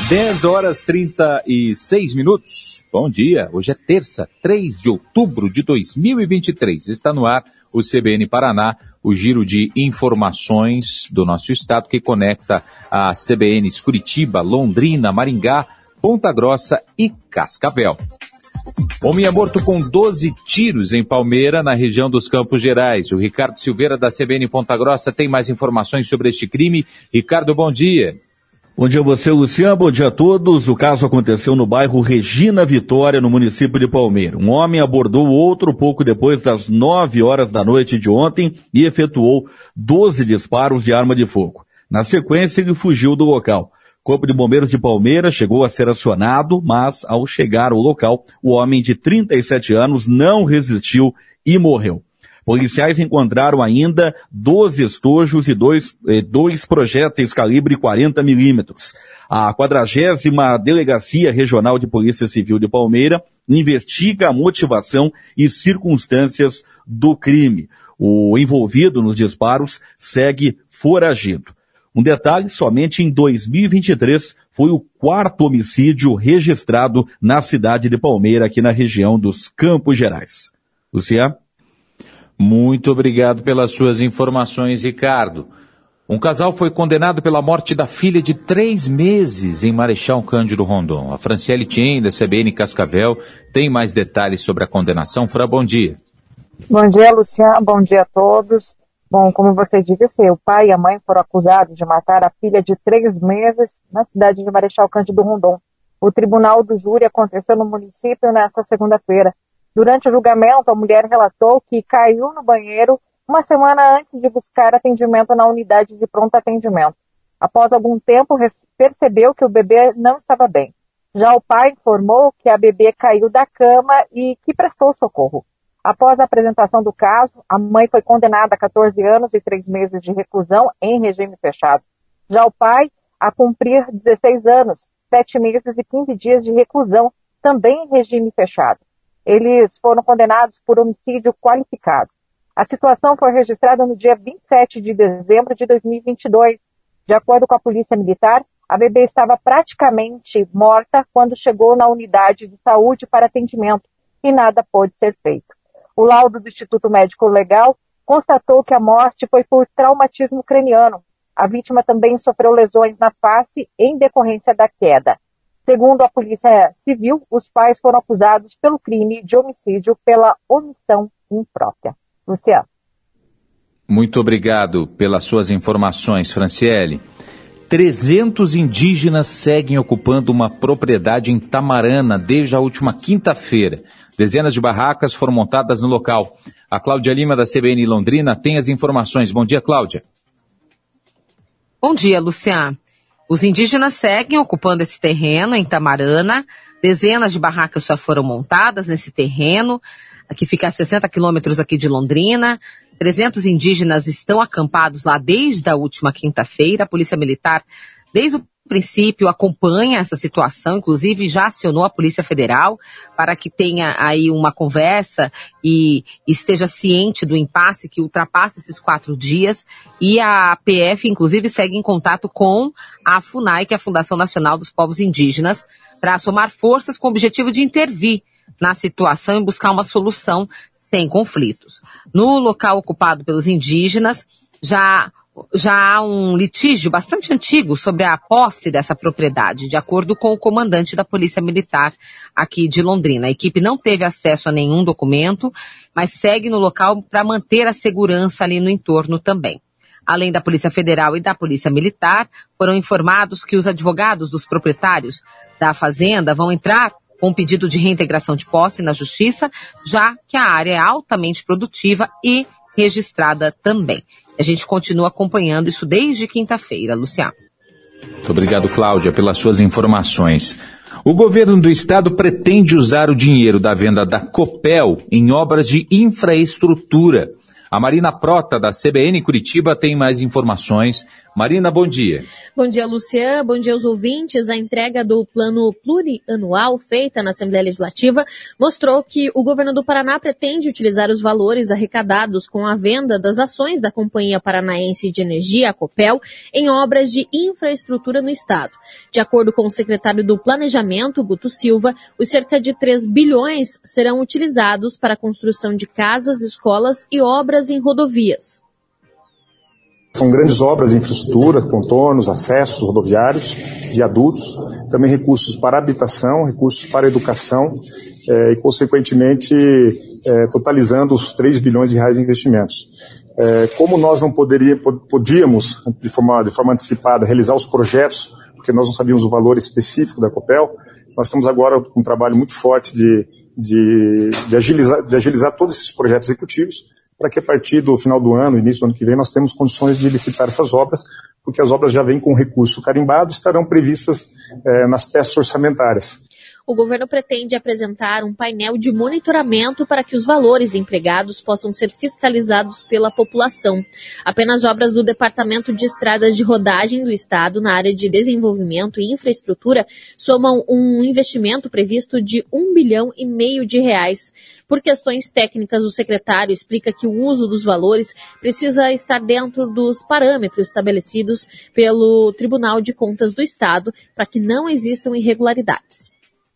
10h36. Bom dia, hoje é terça, 3 de outubro de 2023. Está no ar o CBN Paraná, o giro de informações do nosso estado que conecta a CBNs Curitiba, Londrina, Maringá, Ponta Grossa e Cascavel. Homem é morto com 12 tiros em Palmeira, na região dos Campos Gerais. O Ricardo Silveira, da CBN Ponta Grossa, tem mais informações sobre este crime. Ricardo, bom dia. Bom dia a você, Luciano. Bom dia a todos. O caso aconteceu no bairro Regina Vitória, no município de Palmeira. Um homem abordou outro pouco depois das 9 horas da noite de ontem e efetuou 12 disparos de arma de fogo. Na sequência, ele fugiu do local. O Corpo de Bombeiros de Palmeira chegou a ser acionado, mas ao chegar ao local, o homem de 37 anos não resistiu e morreu. Policiais encontraram ainda 12 estojos e dois projéteis calibre 40 milímetros. A 40ª Delegacia Regional de Polícia Civil de Palmeira investiga a motivação e circunstâncias do crime. O envolvido nos disparos segue foragido. Um detalhe, somente em 2023 foi o 4º homicídio registrado na cidade de Palmeira, aqui na região dos Campos Gerais. Luciano? Muito obrigado pelas suas informações, Ricardo. Um casal foi condenado pela morte da filha de 3 meses em Marechal Cândido Rondon. A Franciele Tien, da CBN Cascavel, tem mais detalhes sobre a condenação. Fran, bom dia. Bom dia, Luciano. Bom dia a todos. Bom, como você disse, o pai e a mãe foram acusados de matar a filha de 3 meses na cidade de Marechal Cândido Rondon. O tribunal do júri aconteceu no município nesta segunda-feira. Durante o julgamento, a mulher relatou que caiu no banheiro uma semana antes de buscar atendimento na unidade de pronto atendimento. Após algum tempo, percebeu que o bebê não estava bem. Já o pai informou que a bebê caiu da cama e que prestou socorro. Após a apresentação do caso, a mãe foi condenada a 14 anos e 3 meses de reclusão em regime fechado. Já o pai, a cumprir 16 anos, 7 meses e 15 dias de reclusão, também em regime fechado. Eles foram condenados por homicídio qualificado. A situação foi registrada no dia 27 de dezembro de 2022. De acordo com a Polícia Militar, a bebê estava praticamente morta quando chegou na unidade de saúde para atendimento e nada pôde ser feito. O laudo do Instituto Médico Legal constatou que a morte foi por traumatismo craniano. A vítima também sofreu lesões na face em decorrência da queda. Segundo a Polícia Civil, os pais foram acusados pelo crime de homicídio pela omissão imprópria. Luciano. Muito obrigado pelas suas informações, Franciele. 300 indígenas seguem ocupando uma propriedade em Tamarana desde a última quinta-feira. Dezenas de barracas foram montadas no local. A Cláudia Lima, da CBN Londrina, tem as informações. Bom dia, Cláudia. Bom dia, Luciano. Os indígenas seguem ocupando esse terreno em Tamarana. Dezenas de barracas já foram montadas nesse terreno, que fica a 60 quilômetros aqui de Londrina. 300 indígenas estão acampados lá desde a última quinta-feira. A Polícia Militar, desde o princípio, acompanha essa situação, inclusive já acionou a Polícia Federal para que tenha aí uma conversa e esteja ciente do impasse que ultrapassa esses 4 dias. E a PF, inclusive, segue em contato com a FUNAI, que é a Fundação Nacional dos Povos Indígenas, para somar forças com o objetivo de intervir na situação e buscar uma solução sem conflitos. No local ocupado pelos indígenas, já há um litígio bastante antigo sobre a posse dessa propriedade, de acordo com o comandante da Polícia Militar aqui de Londrina. A equipe não teve acesso a nenhum documento, mas segue no local para manter a segurança ali no entorno também. Além da Polícia Federal e da Polícia Militar, foram informados que os advogados dos proprietários da fazenda vão entrar com um pedido de reintegração de posse na Justiça, já que a área é altamente produtiva e registrada também. A gente continua acompanhando isso desde quinta-feira, Luciano. Muito obrigado, Cláudia, pelas suas informações. O governo do estado pretende usar o dinheiro da venda da Copel em obras de infraestrutura. A Marina Prota, da CBN Curitiba, tem mais informações. Marina, bom dia. Bom dia, Lucian. Bom dia aos ouvintes. A entrega do plano plurianual feita na Assembleia Legislativa mostrou que o governo do Paraná pretende utilizar os valores arrecadados com a venda das ações da Companhia Paranaense de Energia, a Copel, em obras de infraestrutura no estado. De acordo com o secretário do Planejamento, Guto Silva, os cerca de 3 bilhões serão utilizados para a construção de casas, escolas e obras em rodovias. São grandes obras de infraestrutura, contornos, acessos rodoviários, viadutos, também recursos para habitação, recursos para educação e, consequentemente, totalizando os 3 bilhões de reais em investimentos. Como nós não podíamos, de forma antecipada, realizar os projetos, porque nós não sabíamos o valor específico da Copel, nós estamos agora com um trabalho muito forte de agilizar todos esses projetos executivos, para que a partir do final do ano, início do ano que vem, nós temos condições de licitar essas obras, porque as obras já vêm com recurso carimbado e estarão previstas nas peças orçamentárias. O governo pretende apresentar um painel de monitoramento para que os valores empregados possam ser fiscalizados pela população. Apenas obras do Departamento de Estradas de Rodagem do Estado, na área de desenvolvimento e infraestrutura, somam um investimento previsto de R$1,5 bilhão de reais. Por questões técnicas, o secretário explica que o uso dos valores precisa estar dentro dos parâmetros estabelecidos pelo Tribunal de Contas do Estado para que não existam irregularidades.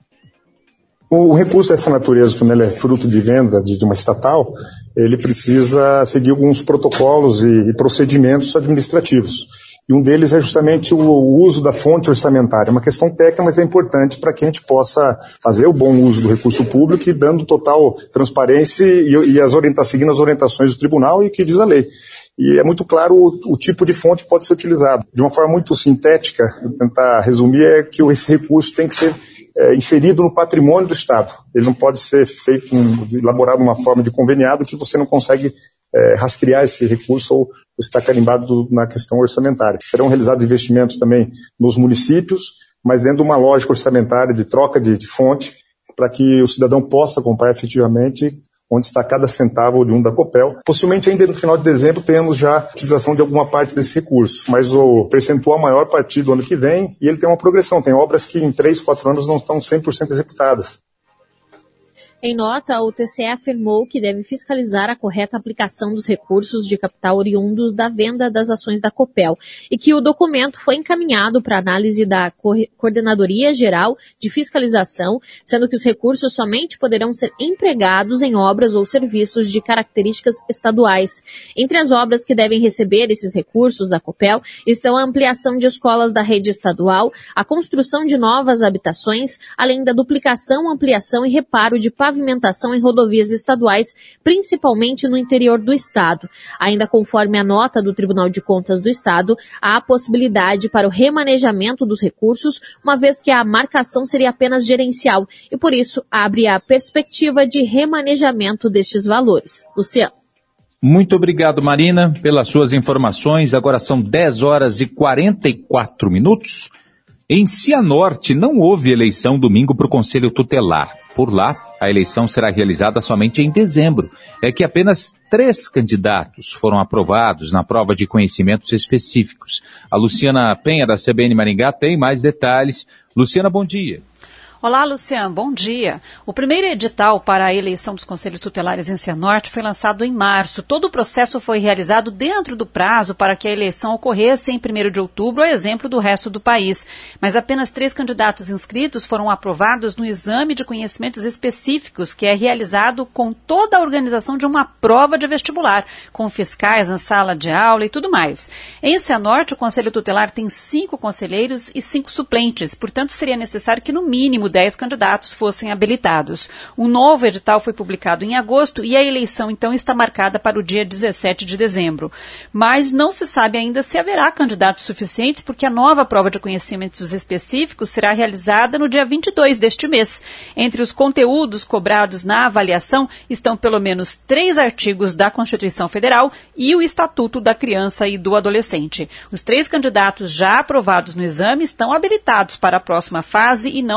O recurso dessa natureza, quando ele é fruto de venda de uma estatal, ele precisa seguir alguns protocolos e procedimentos administrativos. E um deles é justamente o uso da fonte orçamentária. É uma questão técnica, mas é importante para que a gente possa fazer o bom uso do recurso público e dando total transparência seguindo as orientações do tribunal e que diz a lei. E é muito claro o tipo de fonte que pode ser utilizado. De uma forma muito sintética, vou tentar resumir, é que esse recurso tem que ser inserido no patrimônio do Estado. Ele não pode ser elaborado de uma forma de conveniado que você não consegue rastrear esse recurso ou está carimbado na questão orçamentária. Serão realizados investimentos também nos municípios, mas dentro de uma lógica orçamentária de troca de fonte, para que o cidadão possa comprar efetivamente onde está cada centavo oriundo da Copel. Possivelmente ainda no final de dezembro tenhamos já a utilização de alguma parte desse recurso, mas o percentual maior a partir do ano que vem, e ele tem uma progressão, tem obras que em 3, 4 anos não estão 100% executadas. Em nota, o TCE afirmou que deve fiscalizar a correta aplicação dos recursos de capital oriundos da venda das ações da Copel e que o documento foi encaminhado para análise da Coordenadoria Geral de Fiscalização, sendo que os recursos somente poderão ser empregados em obras ou serviços de características estaduais. Entre as obras que devem receber esses recursos da Copel estão a ampliação de escolas da rede estadual, a construção de novas habitações, além da duplicação, ampliação e reparo de pavimentação em rodovias estaduais, principalmente no interior do estado. Ainda conforme a nota do Tribunal de Contas do Estado, há a possibilidade para o remanejamento dos recursos, uma vez que a marcação seria apenas gerencial e, por isso, abre a perspectiva de remanejamento destes valores. Luciano. Muito obrigado, Marina, pelas suas informações. Agora são 10 horas e 44 minutos. Em Cianorte não houve eleição domingo para o Conselho Tutelar. Por lá, a eleição será realizada somente em dezembro. É que apenas 3 candidatos foram aprovados na prova de conhecimentos específicos. A Luciana Penha, da CBN Maringá, tem mais detalhes. Luciana, bom dia. Olá, Luciano, bom dia. O primeiro edital para a eleição dos Conselhos Tutelares em Cianorte foi lançado em março. Todo o processo foi realizado dentro do prazo para que a eleição ocorresse em 1º de outubro, a exemplo do resto do país. Mas apenas 3 candidatos inscritos foram aprovados no exame de conhecimentos específicos, que é realizado com toda a organização de uma prova de vestibular, com fiscais na sala de aula e tudo mais. Em Cianorte, o Conselho Tutelar tem 5 conselheiros e 5 suplentes, portanto seria necessário que no mínimo 10 candidatos fossem habilitados. Um novo edital foi publicado em agosto e a eleição, então, está marcada para o dia 17 de dezembro. Mas não se sabe ainda se haverá candidatos suficientes, porque a nova prova de conhecimentos específicos será realizada no dia 22 deste mês. Entre os conteúdos cobrados na avaliação estão pelo menos 3 artigos da Constituição Federal e o Estatuto da Criança e do Adolescente. Os 3 candidatos já aprovados no exame estão habilitados para a próxima fase e não precisarão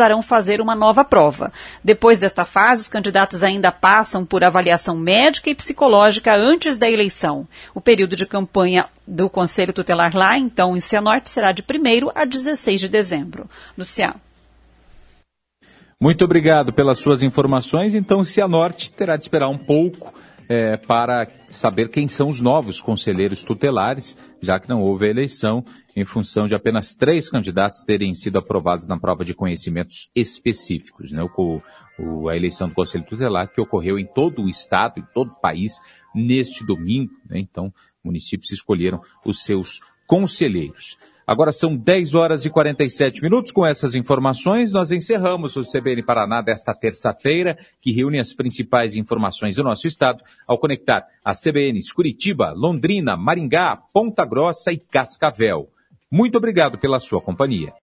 precisarão fazer uma nova prova. Depois desta fase, os candidatos ainda passam por avaliação médica e psicológica antes da eleição. O período de campanha do Conselho Tutelar lá, então, em Cianorte, será de 1º a 16 de dezembro. Luciano. Muito obrigado pelas suas informações. Então, Cianorte terá de esperar um pouco para saber quem são os novos conselheiros tutelares, já que não houve a eleição, em função de apenas 3 candidatos terem sido aprovados na prova de conhecimentos específicos, né? A eleição do Conselho Tutelar, que ocorreu em todo o estado, em todo o país, neste domingo, né? Então, municípios escolheram os seus conselheiros. Agora são 10 horas e 47 minutos. Com essas informações, nós encerramos o CBN Paraná desta terça-feira, que reúne as principais informações do nosso estado, ao conectar as CBNs Curitiba, Londrina, Maringá, Ponta Grossa e Cascavel. Muito obrigado pela sua companhia.